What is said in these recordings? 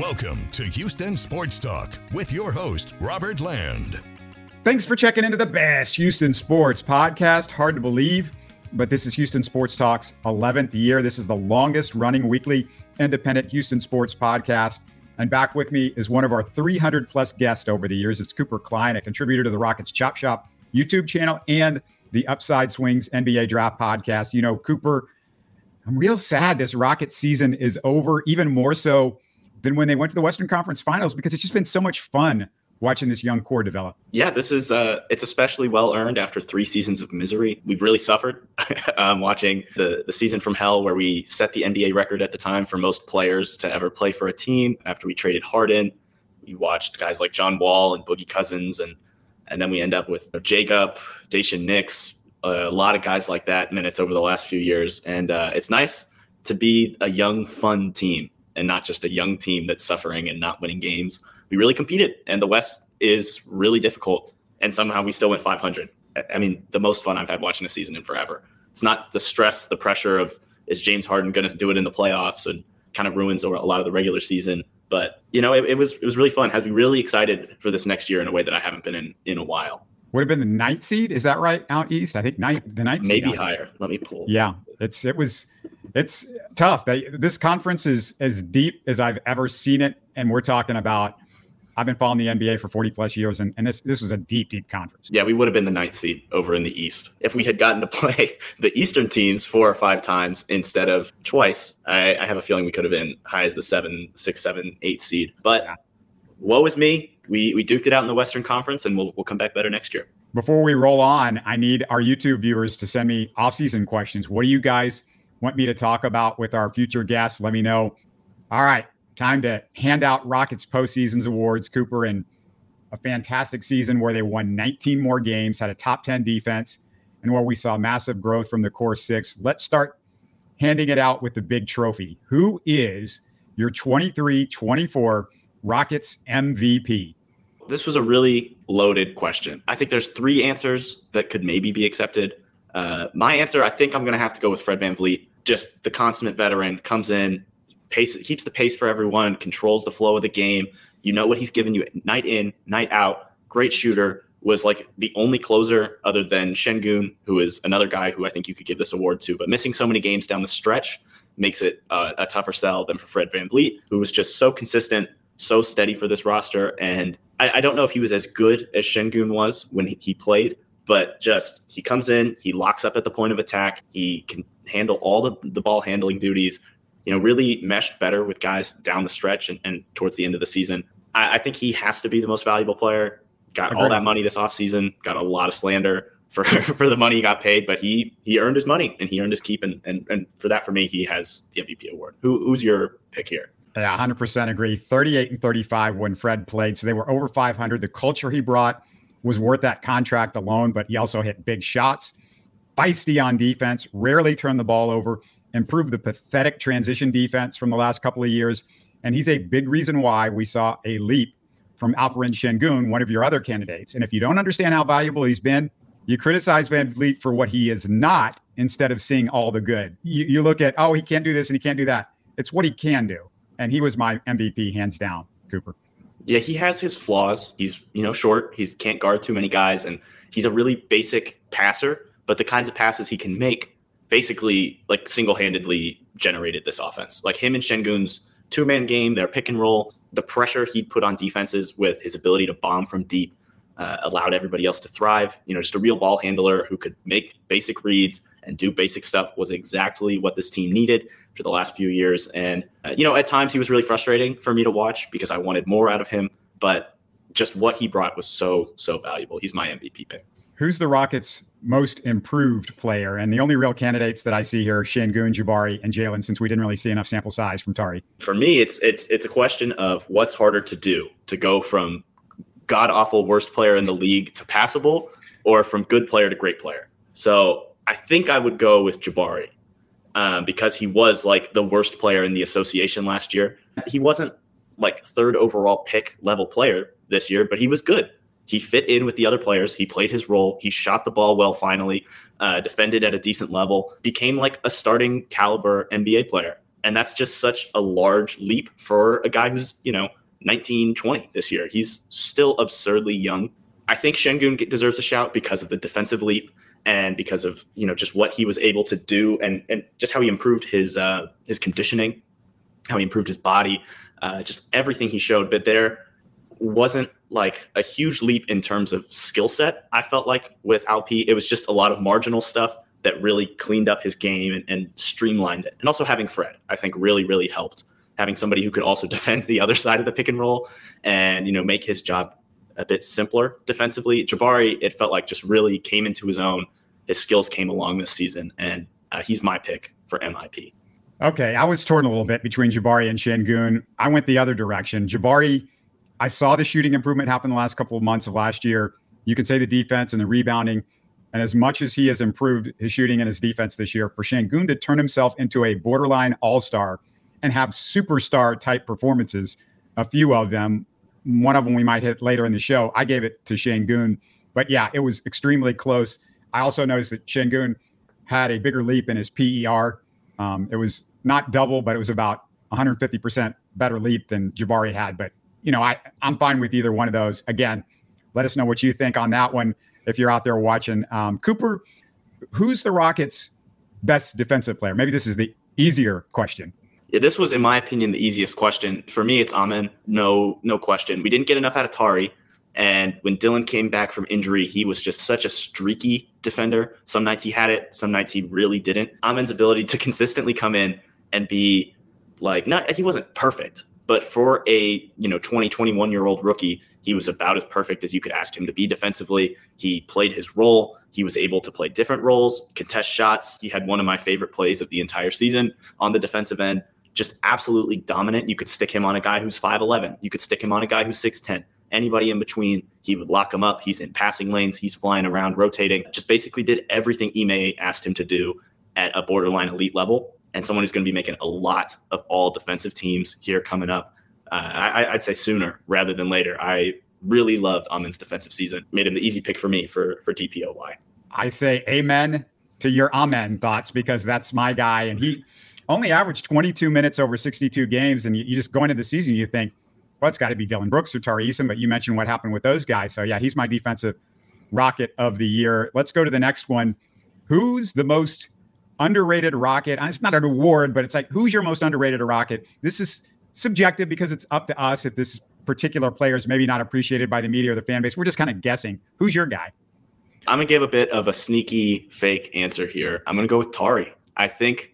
Welcome to Houston Sports Talk with your host, Robert Land. Thanks for checking into the best Houston sports podcast. Hard to believe, but this is Houston Sports Talk's 11th year. This is the longest running weekly independent Houston sports podcast. And back with me is one of our 300 plus guests over the years. It's Cooper Klein, a contributor to the Rockets Chop Shop YouTube channel and the Upside Swings NBA Draft podcast. You know, Cooper, I'm real sad this Rockets season is over, even more so than when they went to the Western Conference Finals, because it's just been so much fun watching this young core develop. Yeah, this is it's especially well earned after 3 seasons of misery. We've really suffered watching the season from hell, where we set the NBA record at the time for most players to ever play for a team. After we traded Harden, we watched guys like John Wall and Boogie Cousins, and then we end up with Jacob, Daishen Nix, a lot of guys like that minutes over the last few years. And it's nice to be a young, fun team and not just a young team that's suffering and not winning games. We really competed, and the West is really difficult, and somehow we still went 500. I mean, the most fun I've had watching a season in forever. It's not the stress, the pressure of, is James Harden going to do it in the playoffs, and kind of ruins a lot of the regular season. But, you know, it was really fun. Has me really excited for this next year in a way that I haven't been in a while. Would have been the 9th seed. Is that right? Out East? I think the 9th seed. Maybe higher. Let me pull. Yeah, it's tough. This conference is as deep as I've ever seen it. And we're talking about, I've been following the NBA for 40 plus years, and this was a deep, deep conference. Yeah, we would have been the 9th seed over in the East. If we had gotten to play the Eastern teams 4 or 5 times instead of twice, I have a feeling we could have been high as the 7, 6, 7, 8 seed. But woe is me. We duked it out in the Western Conference, and we'll come back better next year. Before we roll on, I need our YouTube viewers to send me off-season questions. What do you guys want me to talk about with our future guests? Let me know. All right, time to hand out Rockets postseasons awards. Cooper, in a fantastic season where they won 19 more games, had a top 10 defense, and where we saw massive growth from the core 6. Let's start handing it out with the big trophy. Who is your 23-24 Rockets MVP? This was a really loaded question. I think there's 3 answers that could maybe be accepted. My answer, I think I'm going to have to go with Fred VanVleet. Just the consummate veteran, comes in, keeps the pace for everyone, controls the flow of the game. You know what he's giving you night in, night out. Great shooter. Was like the only closer other than Şengün, who is another guy who I think you could give this award to. But missing so many games down the stretch makes it a tougher sell than for Fred VanVleet, who was just so consistent, so steady for this roster. And I don't know if he was as good as Şengün was when he played, but just he comes in, he locks up at the point of attack. He can handle all the ball handling duties, you know, really meshed better with guys down the stretch and towards the end of the season. I think he has to be the most valuable player. Got all that money this offseason, got a lot of slander for the money he got paid, but he earned his money and he earned his keep. And for that, for me, he has the MVP award. Who's your pick here? Yeah, 100% agree. 38 and 35 when Fred played. So they were over 500. The culture he brought was worth that contract alone, but he also hit big shots. Feisty on defense, rarely turned the ball over, improved the pathetic transition defense from the last couple of years. And he's a big reason why we saw a leap from Alperen Şengün, one of your other candidates. And if you don't understand how valuable he's been, you criticize VanVleet for what he is not instead of seeing all the good. You look at, oh, he can't do this and he can't do that. It's what he can do. And he was my MVP, hands down, Cooper. Yeah, he has his flaws. He's, short. He can't guard too many guys. And he's a really basic passer. But the kinds of passes he can make basically like single-handedly generated this offense. Like him and Şengün's 2-man game, their pick and roll, the pressure he'd put on defenses with his ability to bomb from deep allowed everybody else to thrive. Just a real ball handler who could make basic reads and do basic stuff was exactly what this team needed for the last few years. And, at times he was really frustrating for me to watch because I wanted more out of him. But just what he brought was so, so valuable. He's my MVP pick. Who's the Rockets' most improved player? And the only real candidates that I see here are Şengün, Jabari, and Jalen, since we didn't really see enough sample size from Tari. For me, it's a question of what's harder to do, to go from god-awful worst player in the league to passable, or from good player to great player. So I think I would go with Jabari because he was like the worst player in the association last year. He wasn't like 3rd overall pick level player this year, but he was good. He fit in with the other players. He played his role. He shot the ball well, finally, defended at a decent level, became like a starting caliber NBA player. And that's just such a large leap for a guy who's, 19, 20 this year. He's still absurdly young. I think Şengün deserves a shout because of the defensive leap and because of, just what he was able to do and just how he improved his conditioning, how he improved his body, just everything he showed. But there wasn't like a huge leap in terms of skill set. I felt like with Alpi, it was just a lot of marginal stuff that really cleaned up his game and streamlined it. And also having Fred, I think really, really helped. Having somebody who could also defend the other side of the pick and roll and, make his job a bit simpler defensively. Jabari, it felt like just really came into his own. His skills came along this season, and he's my pick for MIP. Okay, I was torn a little bit between Jabari and Şengün. I went the other direction. Jabari, I saw the shooting improvement happen the last couple of months of last year. You could say the defense and the rebounding. And as much as he has improved his shooting and his defense this year, for Şengün to turn himself into a borderline all-star and have superstar type performances, a few of them, one of them we might hit later in the show, I gave it to Şengün. But yeah, it was extremely close. I also noticed that Şengün had a bigger leap in his PER. It was not double, but it was about 150% better leap than Jabari had. But, I'm fine with either one of those. Again, let us know what you think on that one if you're out there watching. Cooper, who's the Rockets' best defensive player? Maybe this is the easier question. Yeah, this was, in my opinion, the easiest question. For me, it's Amen. No question. We didn't get enough out of Tari. And when Dillon came back from injury, he was just such a streaky defender. Some nights he had it, some nights he really didn't. Amen's ability to consistently come in and be he wasn't perfect, but for a 20, 21-year-old rookie, he was about as perfect as you could ask him to be defensively. He played his role. He was able to play different roles, contest shots. He had one of my favorite plays of the entire season on the defensive end. Just absolutely dominant. You could stick him on a guy who's 5'11". You could stick him on a guy who's 6'10". Anybody in between, he would lock him up. He's in passing lanes. He's flying around, rotating. Just basically did everything Ime asked him to do at a borderline elite level. And someone who's going to be making a lot of all defensive teams here coming up. I'd say sooner rather than later. I really loved Amen's defensive season. Made him the easy pick for me for DPOY. I say amen to your amen thoughts because that's my guy. And he only averaged 22 minutes over 62 games. And you just go into the season, you think, well, it's got to be Dillon Brooks or Tari Eason, but you mentioned what happened with those guys. So, yeah, he's my defensive Rocket of the year. Let's go to the next one. Who's the most underrated Rocket? It's not an award, but it's like, who's your most underrated Rocket? This is subjective because it's up to us if this particular player is maybe not appreciated by the media or the fan base. We're just kind of guessing. Who's your guy? I'm going to give a bit of a sneaky fake answer here. I'm going to go with Tari. I think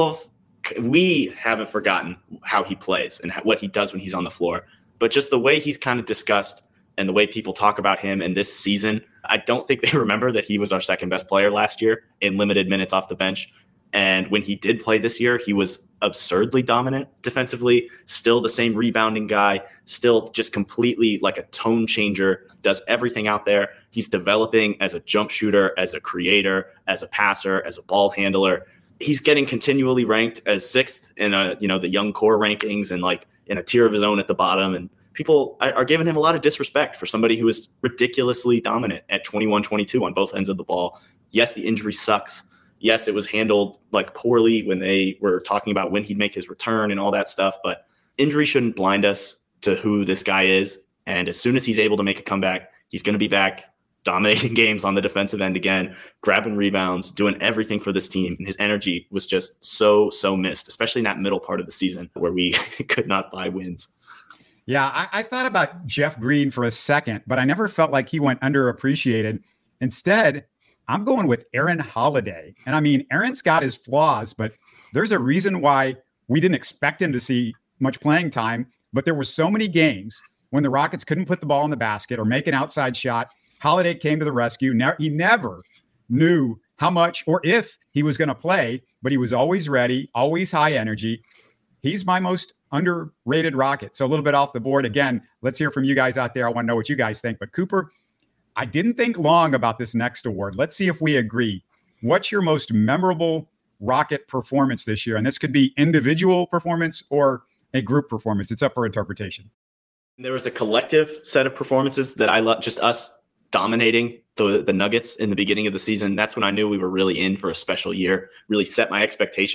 we haven't forgotten how he plays and what he does when he's on the floor, but just the way he's kind of discussed and the way people talk about him in this season, I don't think they remember that he was our second best player last year in limited minutes off the bench. And when he did play this year, he was absurdly dominant defensively, still the same rebounding guy, still just completely like a tone changer, does everything out there. He's developing as a jump shooter, as a creator, as a passer, as a ball handler. He's getting continually ranked as sixth in the young core rankings and like in a tier of his own at the bottom. And people are giving him a lot of disrespect for somebody who is ridiculously dominant at 21-22 on both ends of the ball. Yes, the injury sucks. Yes, it was handled like poorly when they were talking about when he'd make his return and all that stuff. But injury shouldn't blind us to who this guy is. And as soon as he's able to make a comeback, he's going to be back dominating games on the defensive end again, grabbing rebounds, doing everything for this team. And his energy was just so missed, especially in that middle part of the season where we could not buy wins. Yeah, I thought about Jeff Green for a second, but I never felt like he went underappreciated. Instead, I'm going with Aaron Holiday. And I mean, Aaron's got his flaws, but there's a reason why we didn't expect him to see much playing time. But there were so many games when the Rockets couldn't put the ball in the basket or make an outside shot. Holiday came to the rescue. He never knew how much or if he was going to play, but he was always ready, always high energy. He's my most underrated Rocket. So a little bit off the board. Again, let's hear from you guys out there. I want to know what you guys think. But Cooper, I didn't think long about this next award. Let's see if we agree. What's your most memorable Rocket performance this year? And this could be individual performance or a group performance. It's up for interpretation. There was a collective set of performances that I love, just us dominating the Nuggets in the beginning of the season. That's when I knew we were really in for a special year, really set my expectations.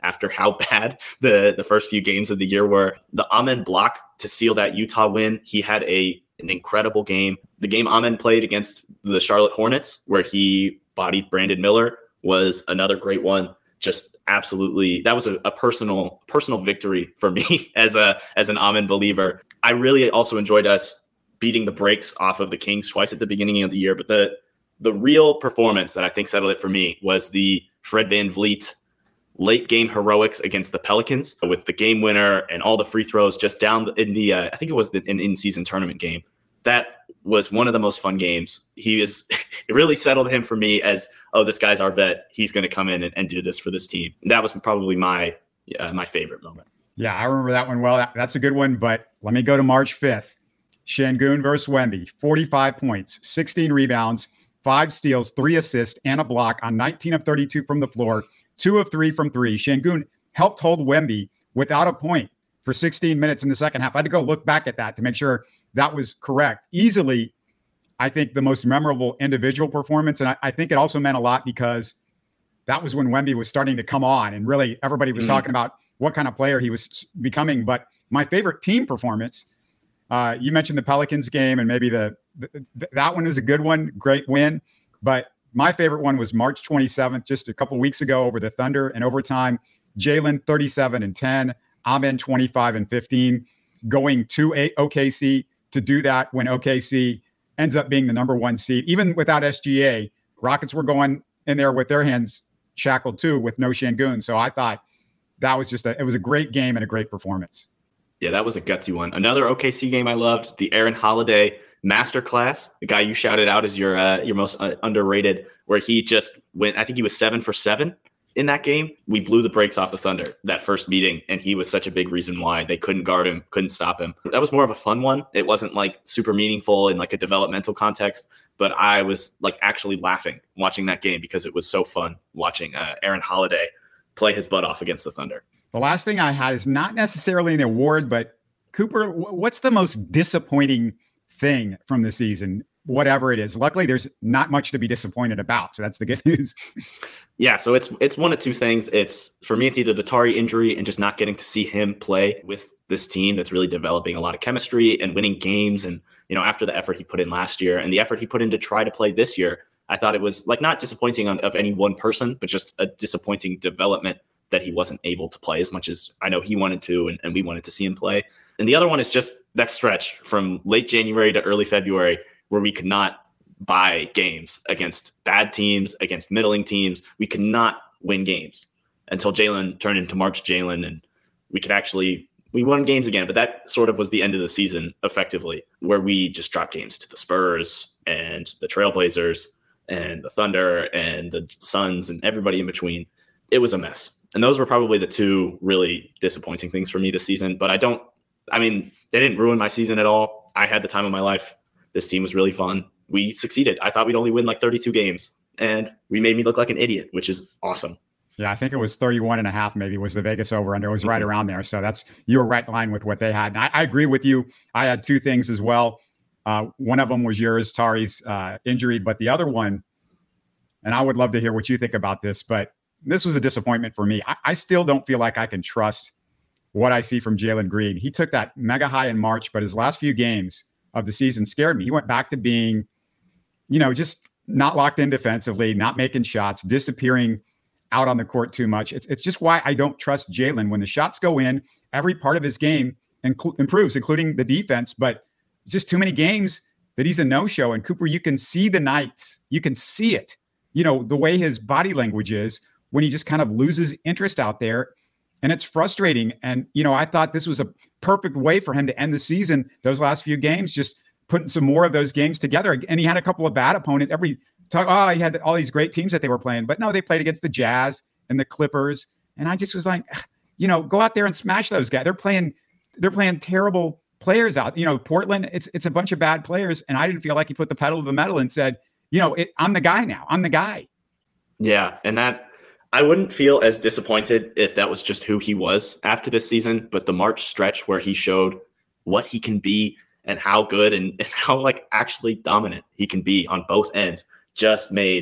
after how bad the first few games of the year were. The Amen block to seal that Utah win. He had an incredible game. The game Amen played against the Charlotte Hornets, where he bodied Brandon Miller, was another great one. Just absolutely, that was a personal victory for me as an Amen believer. I really also enjoyed us beating the brakes off of the Kings twice at the beginning of the year, but the real performance that I think settled it for me was the Fred VanVleet late game heroics against the Pelicans with the game winner and all the free throws just down in the I think it was an in-season tournament game. That was one of the most fun games. It really settled him for me as, oh, this guy's our vet. He's going to come in and do this for this team. That was probably my favorite moment. Yeah, I remember that one well. That's a good one, but let me go to March 5th. Şengün versus Wemby, 45 points, 16 rebounds, 5 steals, 3 assists, and a block on 19 of 32 from the floor, 2 of 3 from 3. Şengün helped hold Wemby without a point for 16 minutes in the second half. I had to go look back at that to make sure that was correct. Easily, I think the most memorable individual performance. And I think it also meant a lot because that was when Wemby was starting to come on and really everybody was talking about what kind of player he was becoming. But my favorite team performance, you mentioned the Pelicans game, and maybe that one is a good one, great win. But my favorite one was March 27th, just a couple weeks ago over the Thunder in overtime. Jalen 37 and 10, Amen 25 and 15, going to OKC to do that when OKC ends up being the number 1 seed. Even without SGA, Rockets were going in there with their hands shackled too with no Şengün. So I thought that was it was a great game and a great performance. Yeah, that was a gutsy one. Another OKC game I loved, the Aaron Holiday masterclass, the guy you shouted out as your most underrated, where he just went, I think he was 7 for 7 in that game. We blew the brakes off the Thunder that first meeting, and he was such a big reason why they couldn't guard him, couldn't stop him. That was more of a fun one. It wasn't like super meaningful in like a developmental context, but I was like actually laughing watching that game because it was so fun watching Aaron Holiday play his butt off against the Thunder. The last thing I had is not necessarily an award, but Cooper, what's the most disappointing thing from the season? Whatever it is. Luckily, there's not much to be disappointed about. So that's the good news. Yeah, so it's one of two things. For me, it's either the Tari injury and just not getting to see him play with this team that's really developing a lot of chemistry and winning games. And, after the effort he put in last year and the effort he put in to try to play this year, I thought it was like not disappointing of any one person, but just a disappointing development that he wasn't able to play as much as I know he wanted to and we wanted to see him play. And the other one is just that stretch from late January to early February where we could not buy games against bad teams, against middling teams. We could not win games until Jalen turned into March Jalen, and we won games again. But that sort of was the end of the season effectively, where we just dropped games to the Spurs and the Trailblazers and the Thunder and the Suns and everybody in between. It was a mess. And those were probably the two really disappointing things for me this season. But they didn't ruin my season at all. I had the time of my life. This team was really fun. We succeeded. I thought we'd only win like 32 games, and we made me look like an idiot, which is awesome. Yeah, I think it was 31.5 maybe was the Vegas over-under. It was right around there. So you were right in line with what they had. And I agree with you. I had two things as well. One of them was yours, Tari's injury, but the other one, and I would love to hear what you think about this, but this was a disappointment for me. I still don't feel like I can trust what I see from Jalen Green. He took that mega high in March, but his last few games of the season scared me. He went back to being, just not locked in defensively, not making shots, disappearing out on the court too much. It's just why I don't trust Jalen. When the shots go in, every part of his game improves, including the defense, but just too many games that he's a no-show. And Cooper, you can see the nights, you can see it, the way his body language is when he just kind of loses interest out there. And it's frustrating. And, I thought this was a perfect way for him to end the season. Those last few games, just putting some more of those games together. And he had a couple of bad opponents. He had all these great teams that they were playing. But no, they played against the Jazz and the Clippers. And I just was like, go out there and smash those guys. They're playing terrible players out. Portland, it's a bunch of bad players. And I didn't feel like he put the pedal to the metal and said, I'm the guy now. I'm the guy. Yeah. And I wouldn't feel as disappointed if that was just who he was after this season, but the March stretch where he showed what he can be and how good and how actually dominant he can be on both ends just made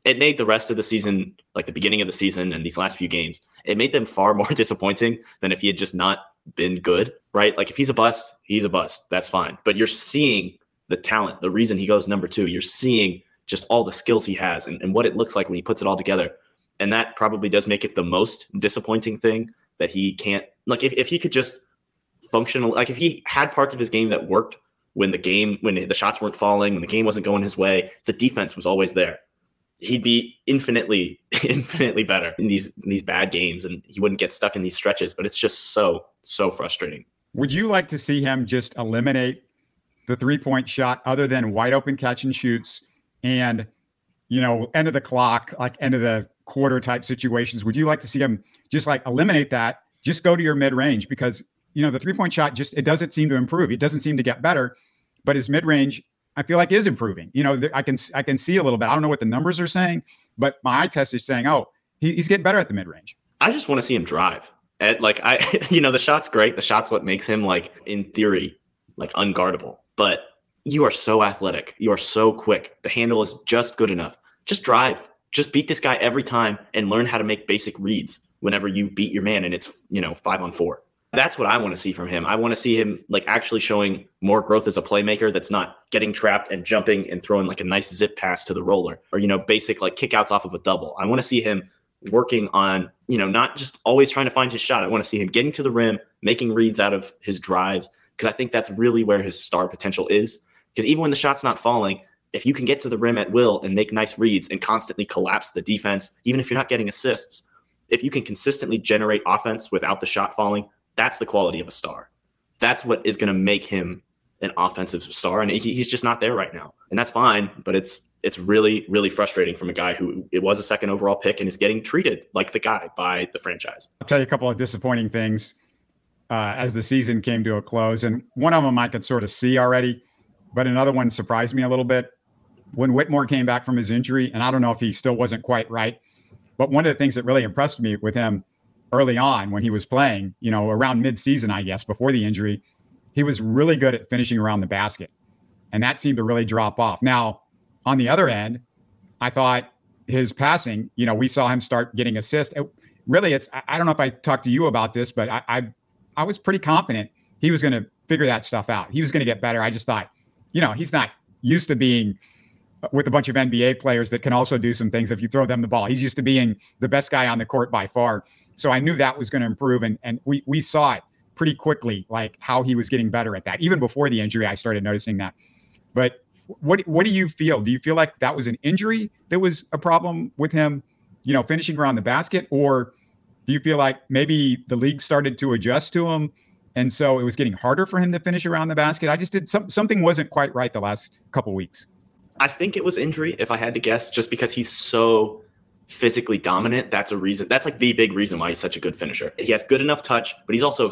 it made the rest of the season, like the beginning of the season and these last few games, it made them far more disappointing than if he had just not been good, right? Like if he's a bust, he's a bust. That's fine. But you're seeing the talent, the reason he goes number 2. You're seeing just all the skills he has and what it looks like when he puts it all together. And that probably does make it the most disappointing thing that he can't, like if he could just functional, like if he had parts of his game that worked when the shots weren't falling, when the game wasn't going his way, the defense was always there, he'd be infinitely better in these bad games, and he wouldn't get stuck in these stretches. But it's just so frustrating. Would you like to see him just eliminate the 3-point shot other than wide open catch and shoots and, end of the clock, like end of the quarter type situations? Would you like to see him just like eliminate that, just go to your mid range? Because, the 3-point shot it doesn't seem to improve. It doesn't seem to get better, but his mid range, I feel like, is improving. I can see a little bit. I don't know what the numbers are saying, but my eye test is saying, he's getting better at the mid range. I just want to see him drive. The shot's great. The shot's what makes him, like, in theory, like, unguardable. But you are so athletic. You are so quick. The handle is just good enough. Just drive. Just beat this guy every time and learn how to make basic reads whenever you beat your man and it's 5-on-4. That's what I want to see from him. I want to see him like actually showing more growth as a playmaker that's not getting trapped and jumping and throwing like a nice zip pass to the roller or, basic like kickouts off of a double. I want to see him working on, not just always trying to find his shot. I want to see him getting to the rim, making reads out of his drives, because I think that's really where his star potential is. Because even when the shot's not falling, if you can get to the rim at will and make nice reads and constantly collapse the defense, even if you're not getting assists, if you can consistently generate offense without the shot falling, that's the quality of a star. That's what is going to make him an offensive star. And he's just not there right now. And that's fine. But it's really, really frustrating from a guy who it was a second overall pick and is getting treated like the guy by the franchise. I'll tell you a couple of disappointing things as the season came to a close. And one of them I could sort of see already, but another one surprised me a little bit. When Whitmore came back from his injury, and I don't know if he still wasn't quite right, but one of the things that really impressed me with him early on when he was playing, around mid-season, I guess, before the injury, he was really good at finishing around the basket. And that seemed to really drop off. Now, on the other end, I thought his passing, we saw him start getting assists. I don't know if I talked to you about this, but I was pretty confident he was going to figure that stuff out. He was going to get better. I just thought, he's not used to being with a bunch of NBA players that can also do some things if you throw them the ball. He's used to being the best guy on the court by far. So I knew that was going to improve. And we saw it pretty quickly, like how he was getting better at that. Even before the injury, I started noticing that. But what do you feel? Do you feel like that was an injury that was a problem with him, finishing around the basket? Or do you feel like maybe the league started to adjust to him, and so it was getting harder for him to finish around the basket? I just did something wasn't quite right the last couple of weeks. I think it was injury, if I had to guess, just because he's so physically dominant. That's a reason. That's like the big reason why he's such a good finisher. He has good enough touch, but he's also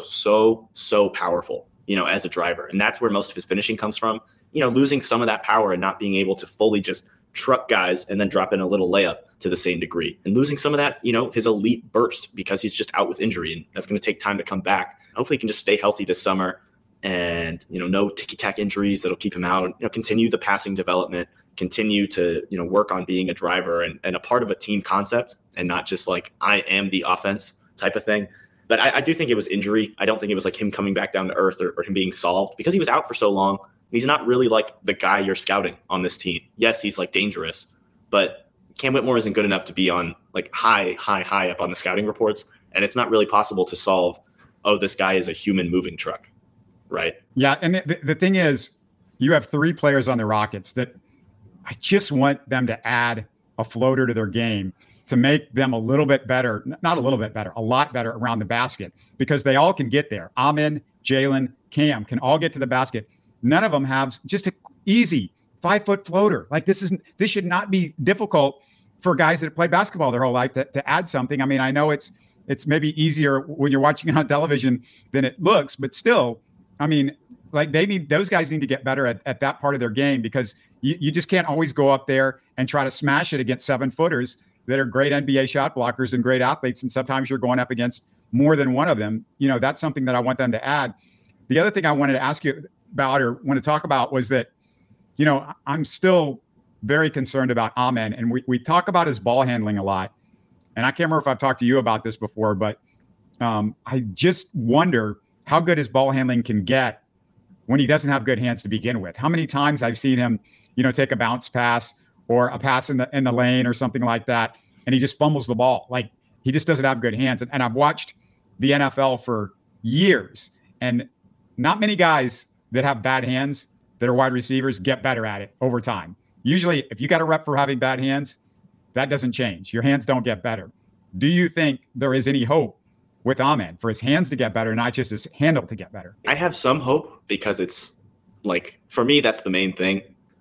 so powerful, as a driver. And that's where most of his finishing comes from. Losing some of that power and not being able to fully just truck guys and then drop in a little layup to the same degree. And losing some of that, his elite burst because he's just out with injury. And that's going to take time to come back. Hopefully he can just stay healthy this summer. And, no ticky-tack injuries that'll keep him out, continue the passing development, continue to, work on being a driver and a part of a team concept and not just like, I am the offense type of thing. But I do think it was injury. I don't think it was like him coming back down to earth or him being solved because he was out for so long. He's not really like the guy you're scouting on this team. Yes, he's like dangerous, but Cam Whitmore isn't good enough to be on like high up on the scouting reports. And it's not really possible to solve, this guy is a human moving truck. Right. Yeah. And the thing is, you have 3 players on the Rockets that I just want them to add a floater to their game to make them a little bit better, not a little bit better, a lot better around the basket, because they all can get there. Amin, Jalen, Cam can all get to the basket. None of them have just an easy 5-foot floater. Like this should not be difficult for guys that play basketball their whole life to add something. I mean, I know it's maybe easier when you're watching it on television than it looks, but still, I mean, like those guys need to get better at that part of their game, because you just can't always go up there and try to smash it against 7-footers that are great NBA shot blockers and great athletes. And sometimes you're going up against more than one of them. That's something that I want them to add. The other thing I wanted to ask you about or want to talk about was that, I'm still very concerned about Amen. And we talk about his ball handling a lot. And I can't remember if I've talked to you about this before, but I just wonder how good his ball handling can get when he doesn't have good hands to begin with. How many times I've seen him, take a bounce pass or a pass in the lane or something like that, and he just fumbles the ball. Like, he just doesn't have good hands. And I've watched the NFL for years, and not many guys that have bad hands that are wide receivers get better at it over time. Usually, if you got a rep for having bad hands, that doesn't change. Your hands don't get better. Do you think there is any hope with Amen for his hands to get better, not just his handle to get better? I have some hope because it's like, for me, that's the main thing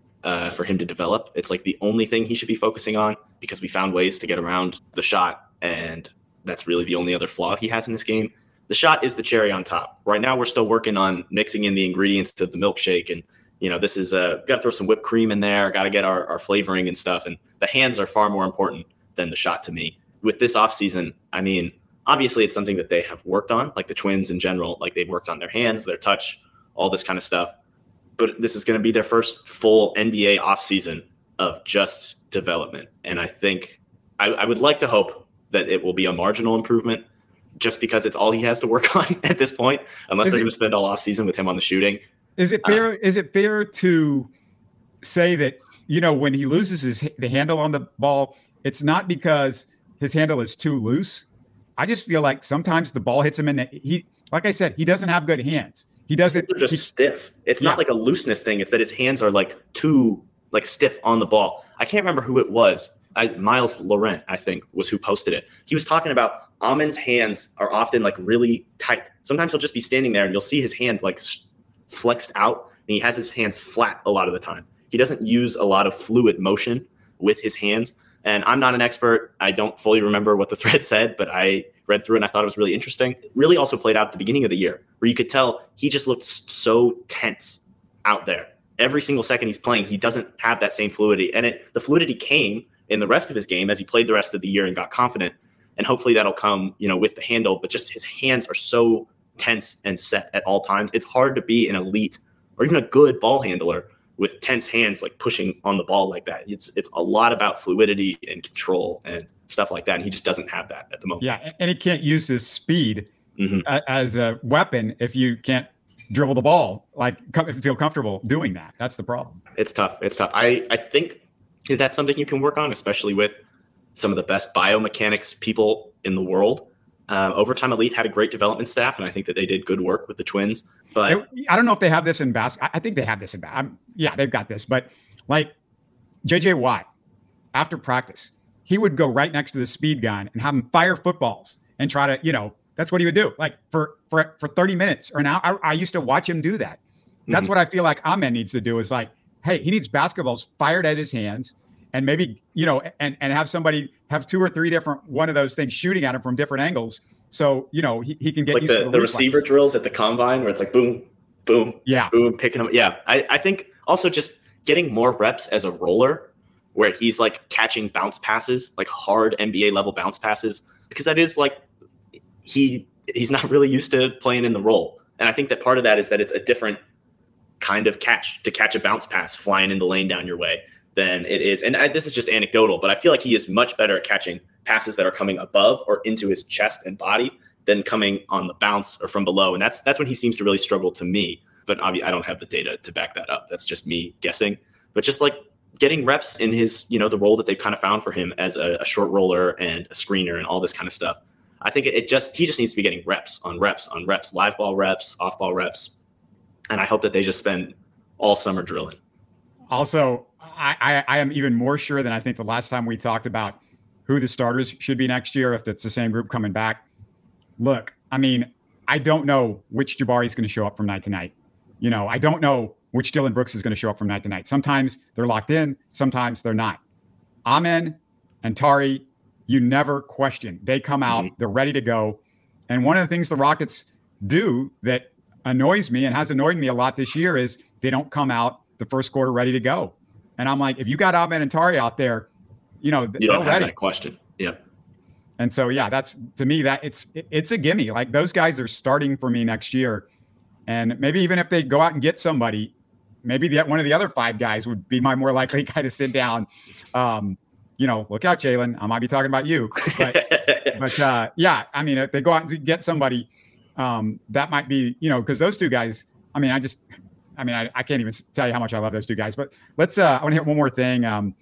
for him to develop. It's like the only thing he should be focusing on, because we found ways to get around the shot, and that's really the only other flaw he has in this game. The shot is the cherry on top. Right now, we're still working on mixing in the ingredients to the milkshake, and this is got to throw some whipped cream in there, got to get our flavoring and stuff, and the hands are far more important than the shot to me. With this offseason, I mean, obviously it's something that they have worked on, like the Twins in general, like they've worked on their hands, their touch, all this kind of stuff. But this is going to be their first full NBA offseason of just development. And I think I would like to hope that it will be a marginal improvement, just because it's all he has to work on at this point, unless they're going to spend all offseason with him on the shooting. Is it fair? Is it fair to say that, when he loses the handle on the ball, it's not because his handle is too loose? I just feel like sometimes the ball hits him in like I said, he doesn't have good hands. He doesn't. They're just stiff. It's not like a looseness thing. It's that his hands are like too stiff on the ball. I can't remember who it was. Miles Laurent, I think, was who posted it. He was talking about Amen's hands are often like really tight. Sometimes he'll just be standing there and you'll see his hand like flexed out, and he has his hands flat a lot of the time. He doesn't use a lot of fluid motion with his hands. And I'm not an expert. I don't fully remember what the thread said, but I read through it and I thought it was really interesting. It really also played out at the beginning of the year, where you could tell he just looked so tense out there. Every single second he's playing, he doesn't have that same fluidity. And the fluidity came in the rest of his game as he played the rest of the year and got confident. And hopefully that'll come, with the handle. But just his hands are so tense and set at all times. It's hard to be an elite or even a good ball handler with tense hands, like pushing on the ball like that. It's a lot about fluidity and control and stuff like that. And he just doesn't have that at the moment. Yeah. And he can't use his speed as a weapon if you can't dribble the ball, feel comfortable doing that. That's the problem. It's tough. I think that's something you can work on, especially with some of the best biomechanics people in the world. Overtime Elite had a great development staff, and I think that they did good work with the Twins. But I don't know if they have this in basketball. I think they have this in basketball. Yeah, they've got this. But like JJ Watt, after practice, he would go right next to the speed gun and have him fire footballs and try to, that's what he would do. Like for 30 minutes or an hour. I used to watch him do that. That's what I feel like Amen needs to do, is like, hey, he needs basketballs fired at his hands, and maybe, and have somebody have 2 or 3 different one of those things shooting at him from different angles. So, he can get like used to the receiver drills at the combine where it's like boom, boom, yeah, boom, picking them. Yeah. I think also just getting more reps as a roller, where he's like catching bounce passes, like hard NBA level bounce passes, because that is like, he's not really used to playing in the roll. And I think that part of that is that it's a different kind of catch to catch a bounce pass flying in the lane down your way than it is. And this is just anecdotal, but I feel like he is much better at catching passes that are coming above or into his chest and body than coming on the bounce or from below. And that's when he seems to really struggle to me. But obviously I don't have the data to back that up. That's just me guessing. But just like getting reps in his, the role that they've kind of found for him as a short roller and a screener and all this kind of stuff. I think he just needs to be getting reps on reps on reps, live ball reps, off ball reps. And I hope that they just spend all summer drilling. Also, I am even more sure than I think the last time we talked about who the starters should be next year, if it's the same group coming back. Look, I mean, I don't know which Jabari is going to show up from night to night. I don't know which Dylan Brooks is going to show up from night to night. Sometimes they're locked in, sometimes they're not. Amen and Tari, you never question. They come out, they're ready to go. And one of the things the Rockets do that annoys me and has annoyed me a lot this year is they don't come out the first quarter ready to go. And I'm like, if you got Amen and Tari out there, you don't have ready. That question. Yep. And so, yeah, that's, to me, that it's a gimme. Like, those guys are starting for me next year. And maybe even if they go out and get somebody, maybe one of the other 5 guys would be my more likely guy to sit down. Look out, Jalen. I might be talking about you. But yeah, I mean, if they go out and get somebody, that might be, because those 2 guys, I can't even tell you how much I love those 2 guys. But I want to hit one more thing.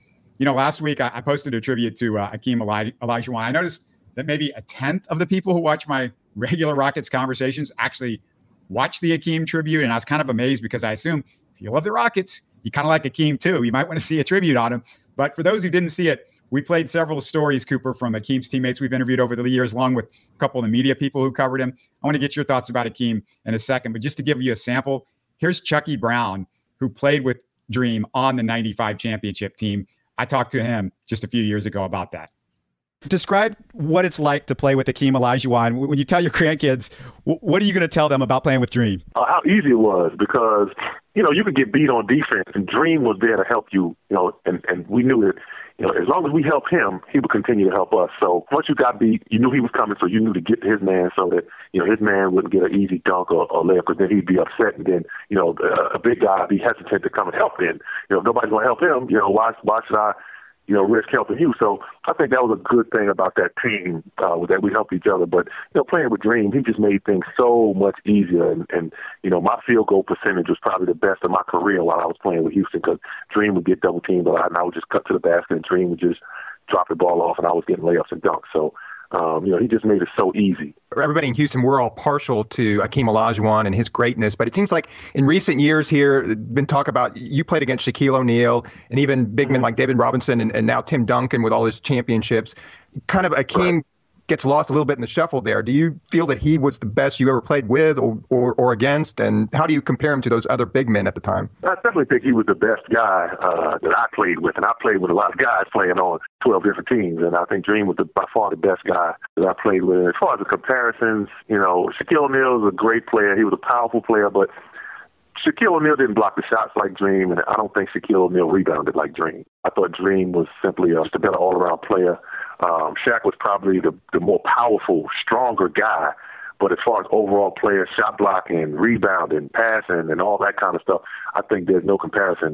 Last week I posted a tribute to Hakeem Olajuwon. I noticed that maybe a 10th of the people who watch my regular Rockets conversations actually watch the Hakeem tribute. And I was kind of amazed because I assume if you love the Rockets, you kind of like Hakeem too. You might want to see a tribute on him. But for those who didn't see it, we played several stories, Cooper, from Hakeem's teammates we've interviewed over the years, along with a couple of the media people who covered him. I want to get your thoughts about Hakeem in a second. But just to give you a sample, here's Chucky Brown, who played with Dream on the 95 championship team. I talked to him just a few years ago about that. Describe what it's like to play with Hakeem Olajuwon. When you tell your grandkids, what are you going to tell them about playing with Dream? How easy it was, because, you could get beat on defense, and Dream was there to help you, and we knew that, as long as we helped him, he would continue to help us. So once you got beat, you knew he was coming, so you knew to get to his man so that, his man wouldn't get an easy dunk or layup, because then he'd be upset, and then, a big guy would be hesitant to come and help him. If nobody's going to help him, why should I, risk helping you? So I think that was a good thing about that team, that we helped each other. But, playing with Dream, he just made things so much easier. And my field goal percentage was probably the best of my career while I was playing with Houston, because Dream would get double teamed a lot, and I would just cut to the basket, and Dream would just drop the ball off, and I was getting layups and dunks. So, he just made it so easy. Everybody in Houston, we're all partial to Hakeem Olajuwon and his greatness, but it seems like in recent years here, been talk about you played against Shaquille O'Neal and even big men like David Robinson and now Tim Duncan with all his championships. Kind of Hakeem gets lost a little bit in the shuffle there. Do you feel that he was the best you ever played with or against? And how do you compare him to those other big men at the time? I definitely think he was the best guy that I played with. And I played with a lot of guys playing on 12 different teams. And I think Dream was by far the best guy that I played with. And as far as the comparisons, Shaquille O'Neal was a great player. He was a powerful player, but Shaquille O'Neal didn't block the shots like Dream, and I don't think Shaquille O'Neal rebounded like Dream. I thought Dream was simply just a better all-around player. Shaq was probably the more powerful, stronger guy. But as far as overall player, shot blocking, rebounding, passing, and all that kind of stuff, I think there's no comparison,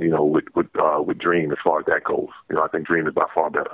with Dream as far as that goes. I think Dream is by far better.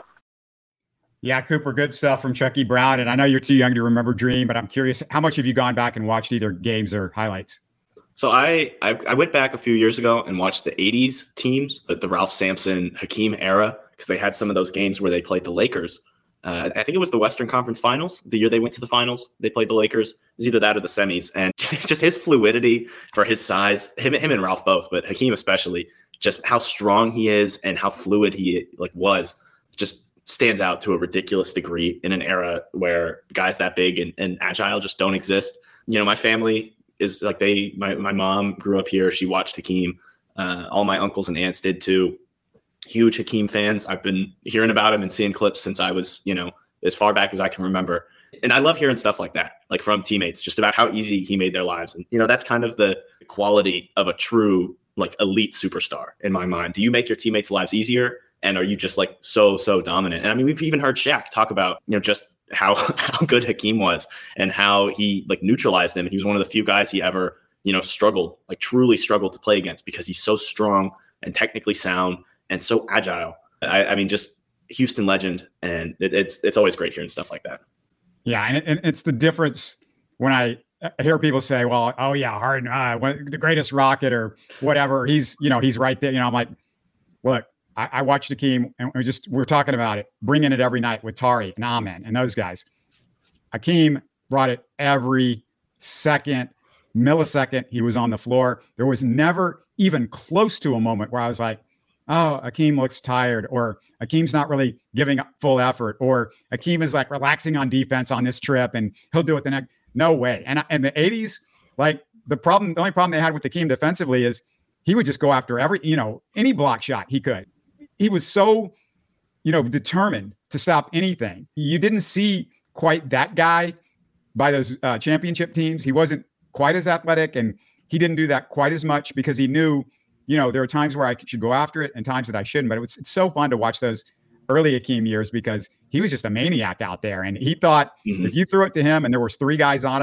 Yeah, Cooper, good stuff from Chucky Brown. And I know you're too young to remember Dream, but I'm curious, how much have you gone back and watched either games or highlights? So I went back a few years ago and watched the 80s teams, the Ralph Sampson, Hakeem era, because they had some of those games where they played the Lakers. I think it was the Western Conference Finals, the year they went to the finals. They played the Lakers. It was either that or the semis. And just his fluidity for his size, him and Ralph both, but Hakeem especially, just how strong he is and how fluid he was, just stands out to a ridiculous degree in an era where guys that big and agile just don't exist. My family is like my mom grew up here. She watched Hakeem. All my uncles and aunts did too. Huge Hakeem fans. I've been hearing about him and seeing clips since I was, as far back as I can remember. And I love hearing stuff like that, like from teammates, just about how easy he made their lives. And, that's kind of the quality of a true, elite superstar in my mind. Do you make your teammates' lives easier? And are you just so dominant? And I mean, we've even heard Shaq talk about, just how good Hakeem was and how he neutralized him. He was one of the few guys he ever, struggled, truly struggled to play against because he's so strong and technically sound and so agile. I mean, just Houston legend. And it's always great hearing stuff like that. Yeah. And it's the difference when I hear people say, well, oh yeah, Harden, the greatest Rocket or whatever. He's right there. I'm like, look, I watched Hakeem and we're talking about it, bringing it every night with Tari and Amen and those guys. Hakeem brought it every millisecond he was on the floor. There was never even close to a moment where I was like, oh, Hakeem looks tired, or Hakeem's not really giving full effort, or Hakeem is relaxing on defense on this trip and he'll do it the next. No way. And in the 80s, the only problem they had with Hakeem defensively is he would just go after any block shot he could. He was so, determined to stop anything. You didn't see quite that guy by those championship teams. He wasn't quite as athletic, and he didn't do that quite as much because he knew, there are times where I should go after it and times that I shouldn't. But it's so fun to watch those early Hakeem years because he was just a maniac out there. And he thought if you threw it to him and there was 3 guys on him,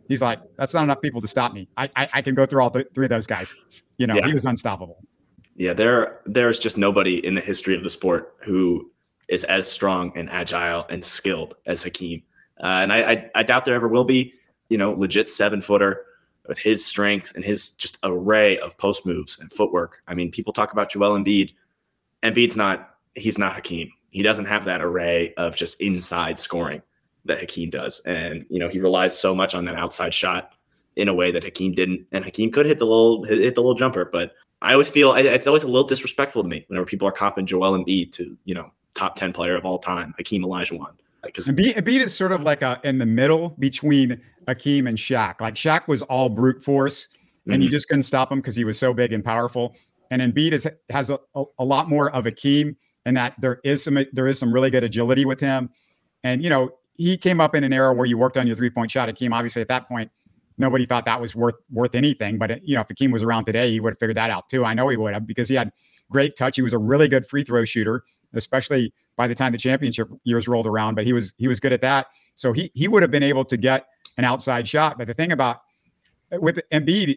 He's like, that's not enough people to stop me. I can go through all three of those guys. He was unstoppable. Yeah, there's just nobody in the history of the sport who is as strong and agile and skilled as Hakeem. And I doubt there ever will be, legit 7-footer with his strength and his just array of post moves and footwork. I mean, people talk about Joel Embiid. He's not Hakeem. He doesn't have that array of just inside scoring that Hakeem does. And, he relies so much on that outside shot in a way that Hakeem didn't. And Hakeem could hit the little jumper, but I always feel it's always a little disrespectful to me whenever people are comping Joel Embiid to, top 10 player of all time, Hakeem Olajuwon. Because Embiid is sort of like in the middle between Hakeem and Shaq. Like Shaq was all brute force, and you just couldn't stop him because he was so big and powerful. And Embiid has a lot more of Hakeem, and that there is some really good agility with him. And he came up in an era where you worked on your 3-point shot. Hakeem, obviously, at that point, nobody thought that was worth anything. But if Hakeem was around today, he would have figured that out too. I know he would have, because he had great touch. He was a really good free throw shooter, especially by the time the championship years rolled around. But he was good at that, so he would have been able to get an outside shot. But the thing about with Embiid,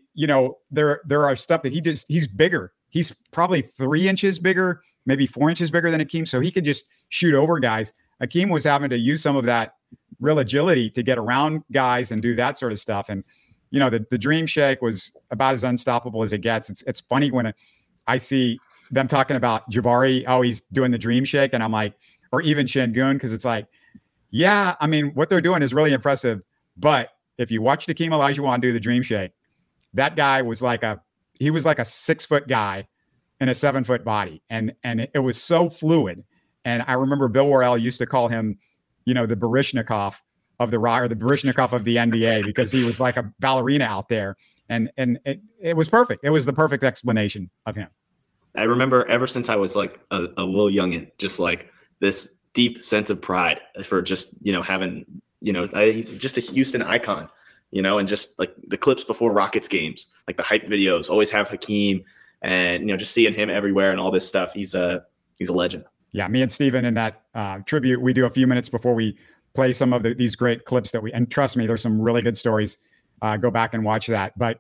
there are stuff that he's bigger. He's probably 3 inches bigger, maybe 4 inches bigger than Hakeem, so he could just shoot over guys. Hakeem was having to use some of that real agility to get around guys and do that sort of stuff. And the dream shake was about as unstoppable as it gets. It's funny when I see them talking about Jabari, he's doing the dream shake, and I'm like, or even Şengün, because it's like, yeah, I mean, what they're doing is really impressive. But if you watch Hakeem Olajuwon do the dream shake, that guy was like a 6-foot guy in a 7-foot body, and it was so fluid. And I remember Bill Worrell used to call him, the Baryshnikov of the Rock, or the Baryshnikov of the NBA, because he was like a ballerina out there, and it was perfect. It was the perfect explanation of him. I remember ever since I was like a little youngin', just like this deep sense of pride for just, having, he's just a Houston icon, and just like the clips before Rockets games, like the hype videos always have Hakeem, and, just seeing him everywhere and all this stuff. He's a legend. Yeah. Me and Steven in that tribute, we do a few minutes before we play some of these great clips and trust me, there's some really good stories. Go back and watch that. But,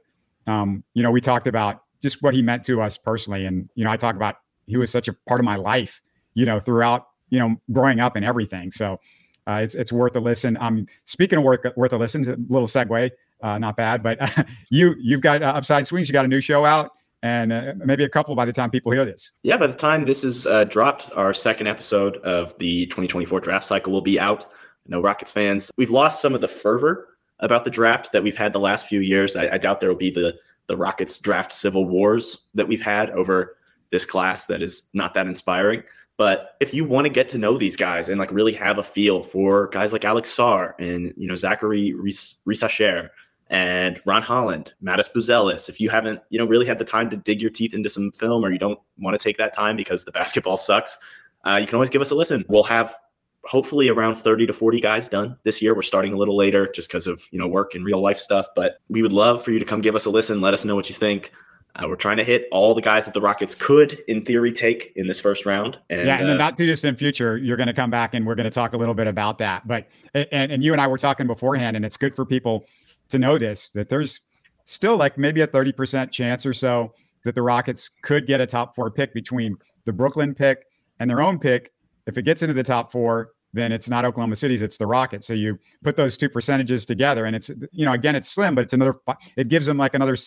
we talked about just what he meant to us personally. And, I talk about, he was such a part of my life, throughout, growing up and everything. So it's worth a listen. Speaking of worth a listen, a little segue, not bad, but you've got Upside Swings. You got a new show out, and maybe a couple by the time people hear this. Yeah, by the time this is dropped, our second episode of the 2024 draft cycle will be out. Rockets fans, we've lost some of the fervor about the draft that we've had the last few years. I doubt there will be the Rockets draft civil wars that we've had over this class that is not that inspiring. But if you want to get to know these guys and like really have a feel for guys like Alex Sarr and, Zachary Risacher and Ron Holland, Mattis Buzelis, if you haven't, really had the time to dig your teeth into some film, or you don't want to take that time because the basketball sucks, you can always give us a listen. We'll have hopefully around 30 to 40 guys done this year. We're starting a little later just because of, work and real life stuff, but we would love for you to come give us a listen. Let us know what you think. We're trying to hit all the guys that the Rockets could, in theory, take in this first round. And, in the not too distant future, you're going to come back and we're going to talk a little bit about that. But and you and I were talking beforehand, and it's good for people to know this, that there's still like maybe a 30% chance or so that the Rockets could get a top 4 pick between the Brooklyn pick and their own pick. If it gets into the top 4, then it's not Oklahoma City's, it's the Rockets. So you put those two percentages together, and it's, again, it's slim, but it gives them like another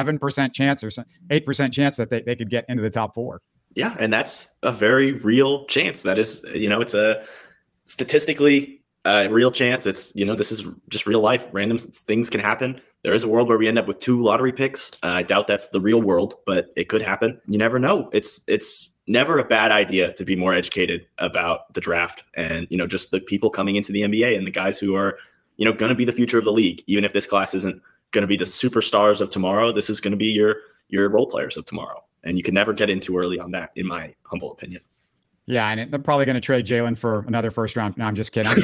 7% chance or 8% chance that they could get into the top 4. Yeah. And that's a very real chance. That is, it's a statistically real chance. It's, this is just real life. Random things can happen. There is a world where we end up with 2 lottery picks. I doubt that's the real world, but it could happen. You never know. It's never a bad idea to be more educated about the draft and, just the people coming into the NBA and the guys who are, going to be the future of the league. Even if this class isn't going to be the superstars of tomorrow, this is going to be your role players of tomorrow. And you can never get in too early on that, in my humble opinion. Yeah, and they're probably going to trade Jalen for another first round. No, I'm just kidding.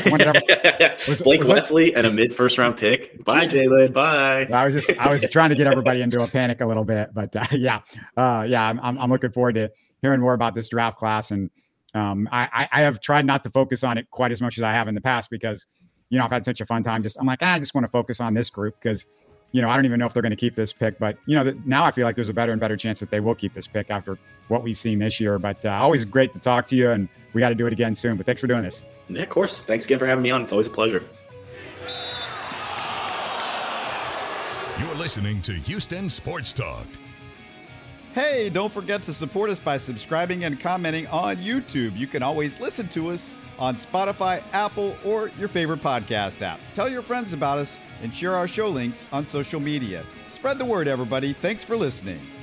Blake Wesley and a mid-first round pick. Bye, Jalen. Bye. I was trying to get everybody into a panic a little bit, but I'm looking forward to hearing more about this draft class. And I have tried not to focus on it quite as much as I have in the past, because I've had such a fun time. I'm like, I just want to focus on this group because, I don't even know if they're going to keep this pick. But, now I feel like there's a better and better chance that they will keep this pick after what we've seen this year. But always great to talk to you, and we got to do it again soon. But thanks for doing this. Yeah, of course. Thanks again for having me on. It's always a pleasure. You're listening to Houston Sports Talk. Hey, don't forget to support us by subscribing and commenting on YouTube. You can always listen to us on Spotify, Apple, or your favorite podcast app. Tell your friends about us and share our show links on social media. Spread the word, everybody. Thanks for listening.